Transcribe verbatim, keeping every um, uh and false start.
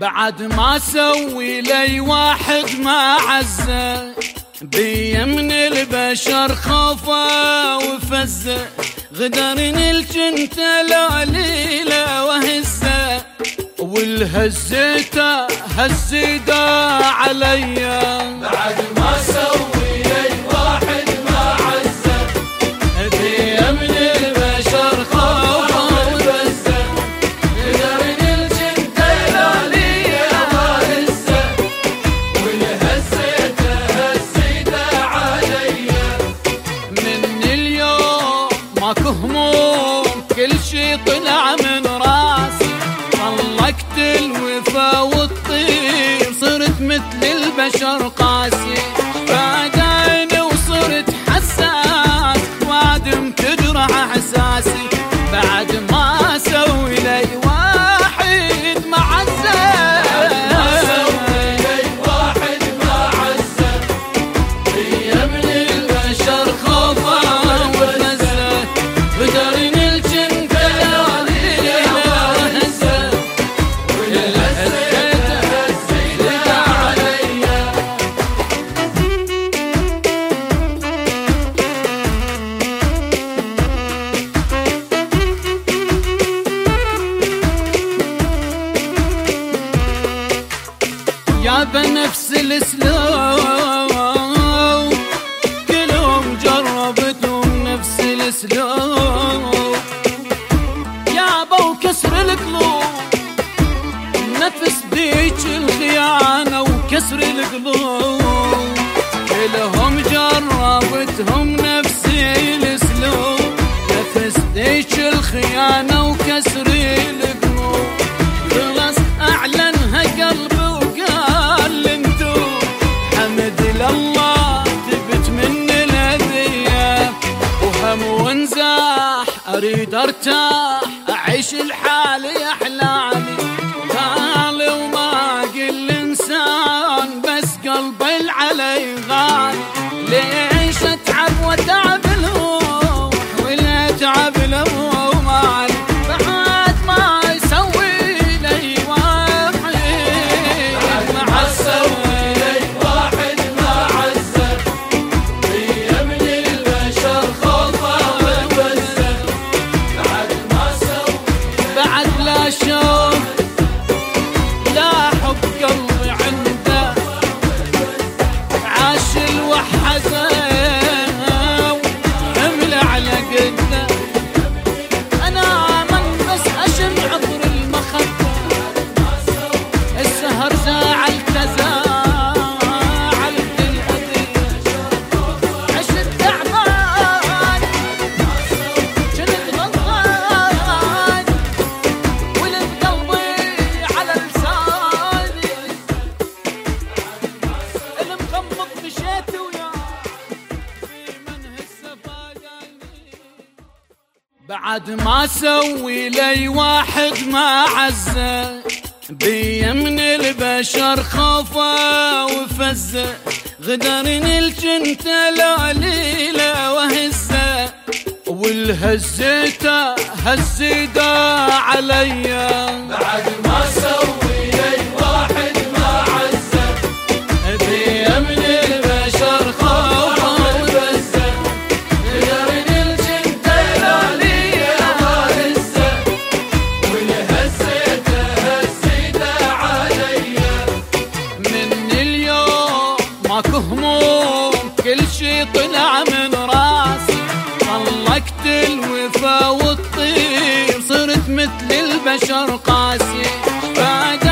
بعد ما سوي لي واحد ما عزه بي من البشر خوفه وفزه غدرني الجنت ليله وهزه والهزيته هزيده عليا بعد ما سوي لي واحد ما عزه بي من البشر خوفه وفزه غدرني الجنت ليله وهزه والهزيته هزيته عليا من اليوم ماكو هموم كل شي طلع من راسي طلقت الوفا والطير صرت مثل البشر قاسي فاداني وصرت حساس وادم تجرح احساسي بعد ما اسوي لي واحد معزه بنفس الاسلوب كلهم جربتهم نفس الاسلوب يابا وكسر القلوب نفس ديك الخيانة وكسر القلوب كلهم جربتهم نفس الاسلوب نفس ديك الخيانة وكسر القلوب خلاص اعلنها قلبي الله تبت من الهدية وهم وانزاح اريد ارتاح اعيش الحالي احلالي غالي وما اقل انسان بس قلبي العلي غالي ليش اتعب واتعب الروح ولا اتعب الروح مالي بعد ما يسوي لي واحد معصب بعد ما سوي لي واحد ما عزه بي من البشر خوفه وفزه غدرني الجنت ليله وهزه والهزيته هزيده عليا بعد ما سوي لي واحد ما عزه بي من البشر خوفه وفزه غدرني الجنت ليله وهزه والهزيته هزيته عليا من اليوم ماكو هموم كل شي طلع من راسي طلقت الوفا والطير صرت مثل البشر قاسي